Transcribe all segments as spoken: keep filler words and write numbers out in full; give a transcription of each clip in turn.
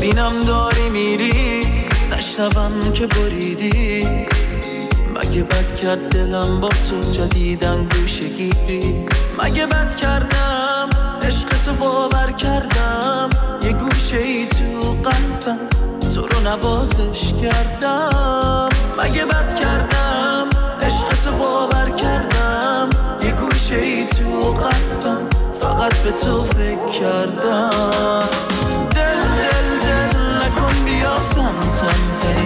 ببینم داری میری، نشنوم که بریدی. مگه بد کرد دلم با تو جدیدن گوشه گیری؟ مگه بد کردم عشق تو باور کردم، یه گوشه ای تو قلبم تو رو نوازش کردم. مگه بد کردم عشق تو باور کردم، یه گوشه ای تو قلبم فقط به تو فکر کردم. دل دل دل نکن بیا سمتم، هی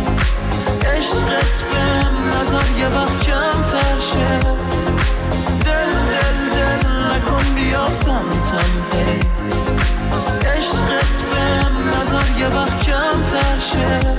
عشقت بهم نذار یه وقت کم تر شه. دل دل دل نکن بیا سمتم، هی عشقت بهم نذار یه وقت کم تر شه.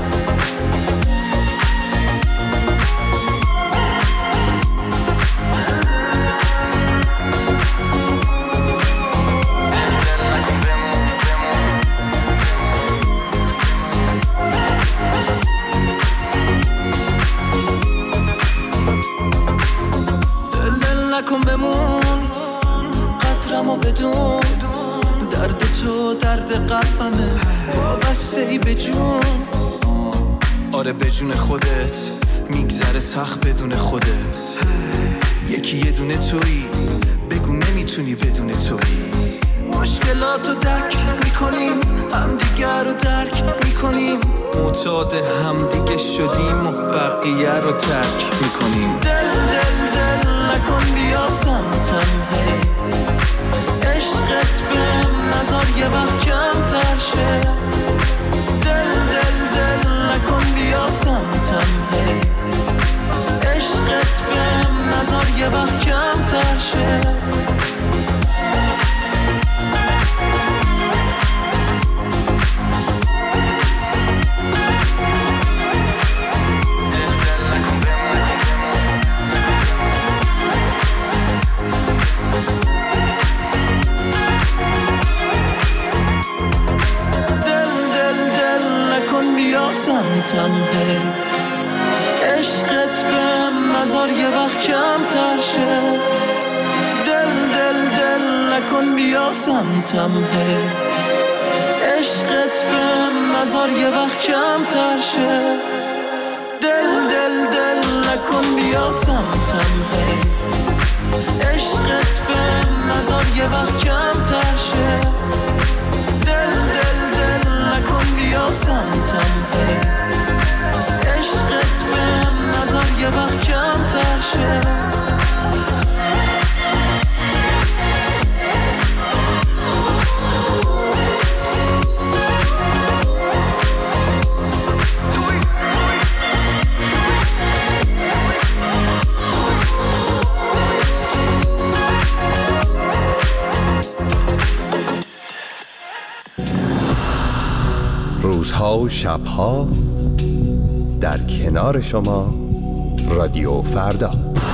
نکن بمون قدرمو بدون، درد تو درد قلبمه وابسته ای به جون. آره به جون خودت میگذره سخت بدون خودت. یکی یه دونه تویی، بگو نمیتونی بدون تویی. مشکلاتو دک میکنیم، همدیگر رو درک میکنیم، معتاد همدیگه شدیم و بقیه رو ترک میکنیم. دل دل دل نکن بیا سمتم، هی عشقت بهم نذار یه وقت کم تر شه. دل دل دل نکن بیا سمتم، هی عشقت بهم نذار یه وقت کم تر شه. سمتم، هی عشقت بهم نذار یه وقت کم تر شه. دل دل دل نکن بیا سمتم، هی عشقت بهم نذار یه وقت کم تر شه. دل دل دل نکن بیا سمتم، هی عشقت بهم نذار یه وقت کم تر شه. دل دل دل نکن بیا سمتم، هی عشقت بهم نذار یه وقت کم تر شه. روزها و شبها در کنار شما رادیو فردا.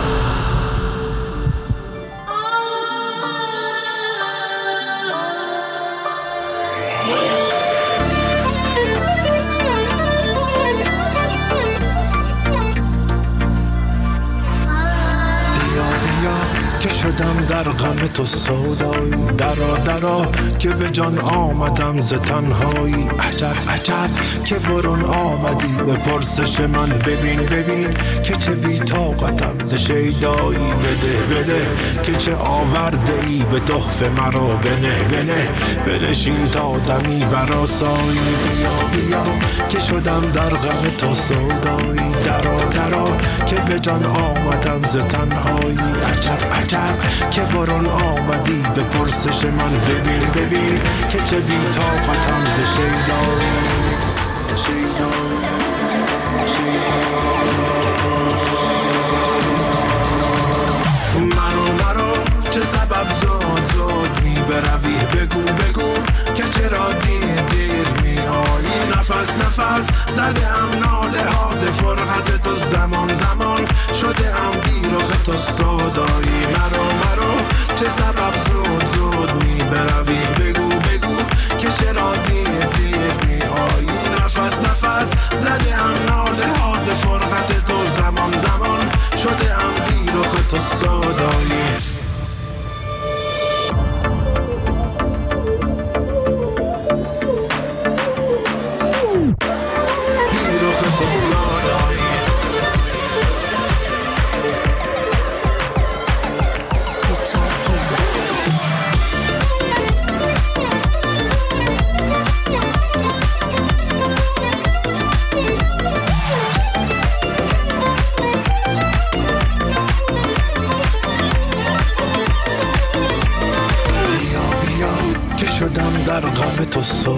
شدم در غم تو سودایی، درا درا که به جان آمدم ز تنهایی. عجب عجب که برون آمدی به پرسش من، ببین ببین که چه بی طاقتم ز شیدایی. بده بده که چه آورده ای به تحفه مرا، بنه بنه بنشین تا دمی برآسایی. بیا بیا که شدم در غم تو سودایی، درا درا که به جان آمدم ز تنهایی. عجب عجب که برون آمدی به پرسش من، ببین ببین که چه بی طاقتم ز شیدایی. شیدایی مرو مرو چه سبب زود زود می بروی، بگو بگو که چرا دیر دیر می آیی. نفس نفس زده ام ناله ها ز فرقت تو، زمان زمان شده ام بیرخ تو سودایی. مرو مرو چه سبب زود زود می بروی، بگو بگو که چرا دیر دیر می آیی. نفس نفس زده ام ناله ها ز فرقت تو، زمان زمان شده ام بیرخ تو سودایی.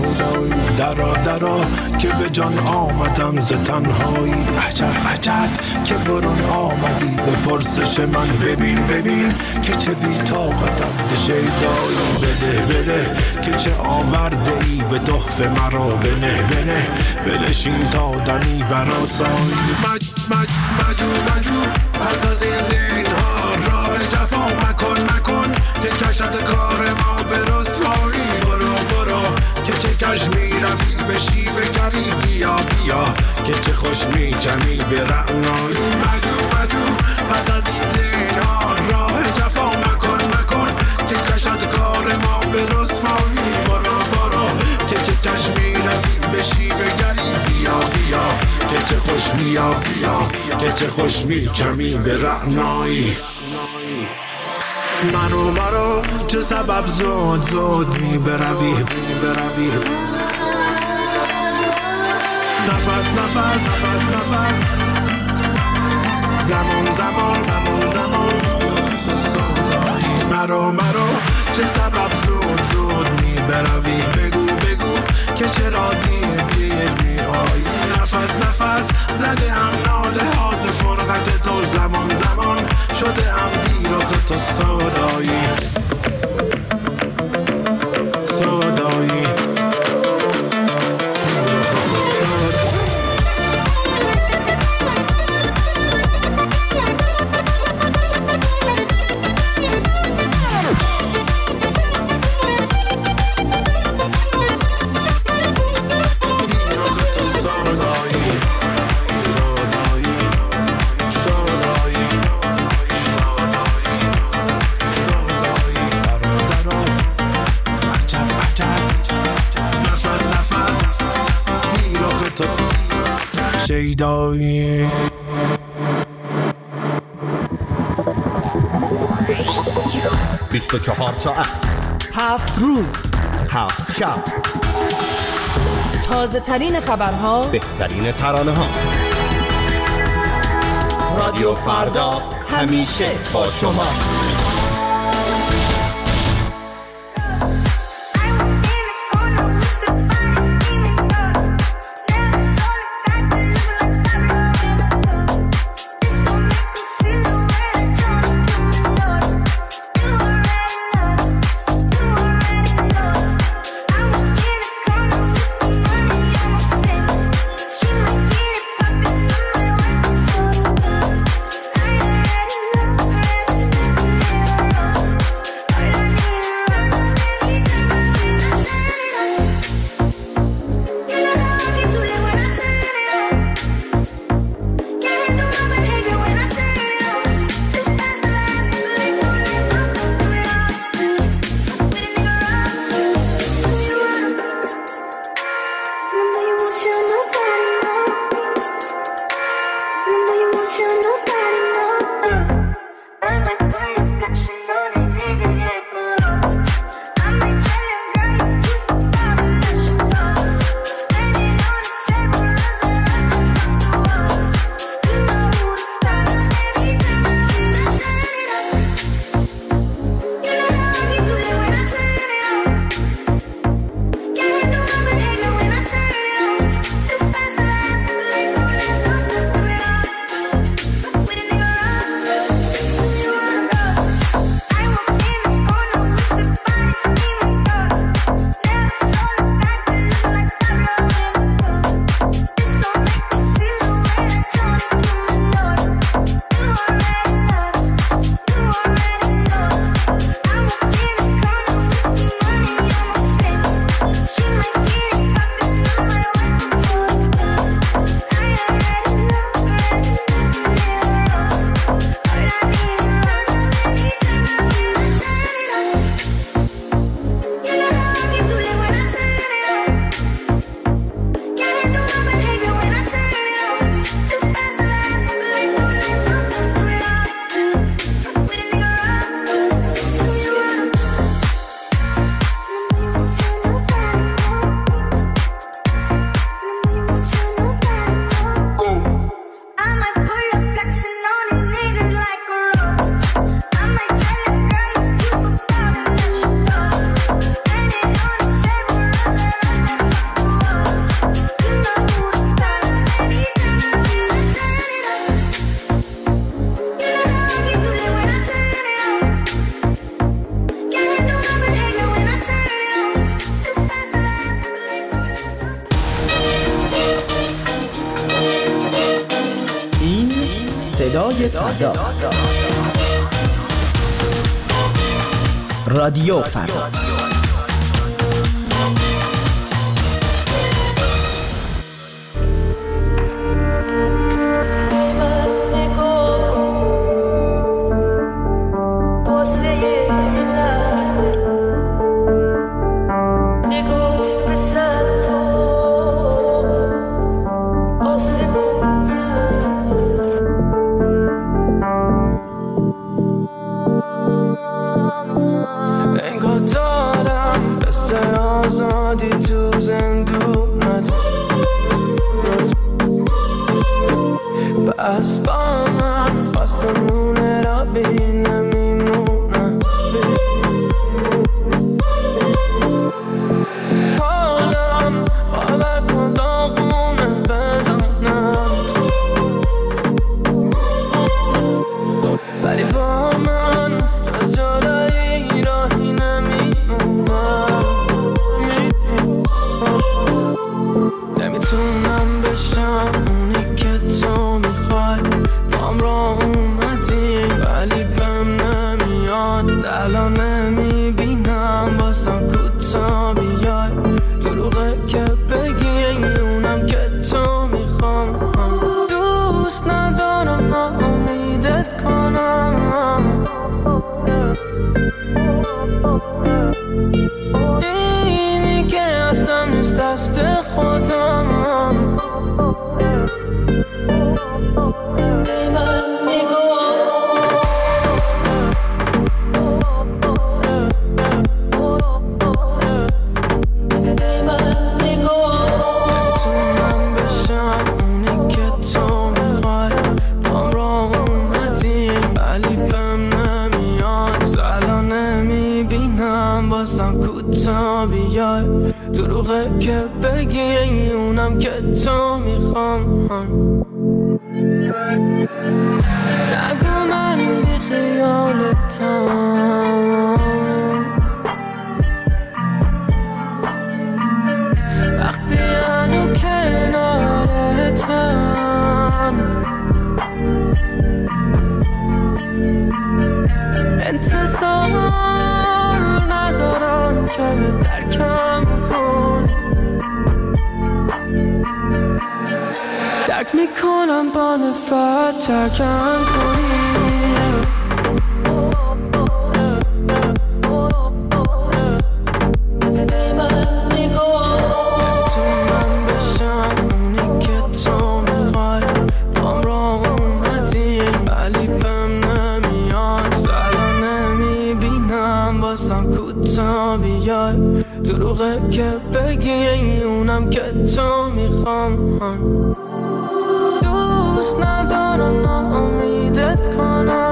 سودایی درا درا که به جان آمدم ز تنهایی عجب عجب که برون آمدی به پرسش من ببین ببین که چه بی طاقتم ز شیدایی بده بده که چه آورده ای به تحفه مرا بنه بنه بنشین تا دمی براسایی مج مج مجو مجو پس از این زینها راه جفا مکن مکن که کشد کار ما به رسوایی برو برو که چه کش می رفی به شیوه گری بیا بیا که چه خوش می جمی به رعنایی مجو مجو پس از این زینها راه جفا مکن مکن که کشد کار ما به رسوایی برو برو که چه کش می رفی به شیوه گری بیا بیا که چه خوش میا بیا که چه خوش می جمی به رعنایی مرو مرو چه سبب زود زود می بروی بروی نفس نفس نفس نفس زمان زمان زمان زمان مرو مرو چه سبب زود زود می بروی بگو بگو که چرا دیر دیر می آیی نفس نفس زده ام ناله ها ز فرقت تو زمان زمان شده ام بیرخ تو سودایی سودایی بیرخ تو سودایی شیدایی بیست و چهار ساعت هفت روز هفت شب تازه ترین خبرها بهترین ترانه ها رادیو فردا همیشه با شماست. صدای فردا. رادیو فردا. دروغه که بگی اونم که تو میخوام. نگو من بی خیالتم، وقتی هنو کنارتم. انتظار ندارم که درکم کنی، درک میکنم با نفرت ترکم کنی. دروغه که بگی اونم که تو میخوام. دوست ندارم ناامیدت کنم.